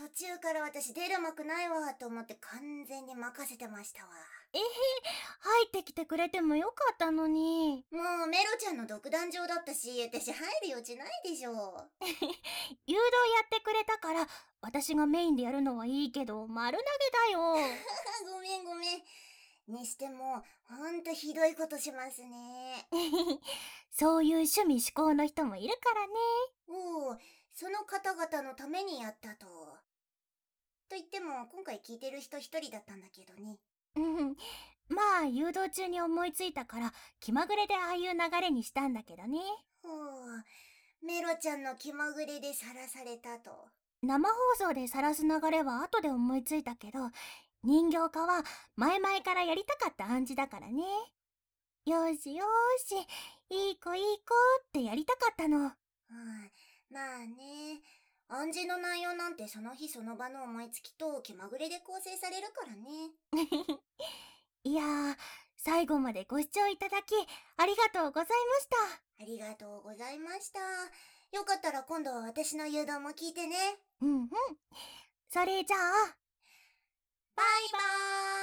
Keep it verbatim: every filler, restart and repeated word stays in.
中から私出る幕ないわと思って完全に任せてましたわ。 えへ、入ってきてくれてもよかったのに。 もうメロちゃんの独壇場だったし、私入る余地ないでしょ。 誘導やってくれたから、私がメインでやるのはいいけど、丸投げだよ。 ごめんごめん。にしても、ほんとひどいことしますね。 そういう趣味嗜好の人もいるからね。 おお、その方々のためにやったと。と言っても、今回聞いてる人一人だったんだけどね。 うん、まあ誘導中に思いついたから気まぐれでああいう流れにしたんだけどね。 ほう、メロちゃんの気まぐれでさらされたと。 生放送で晒す流れは後で思いついたけど、人形化は前々からやりたかった暗示だからね。よーしよーし、いい子いい子ってやりたかったの。 うん、まあね。暗示の内容なんてその日その場の思いつきと気まぐれで構成されるからね。 いやー、最後までご視聴いただきありがとうございました。 ありがとうございました。よかったら今度は私の誘導も聞いてね。 うんうん。それじゃあ、 バイバーイ。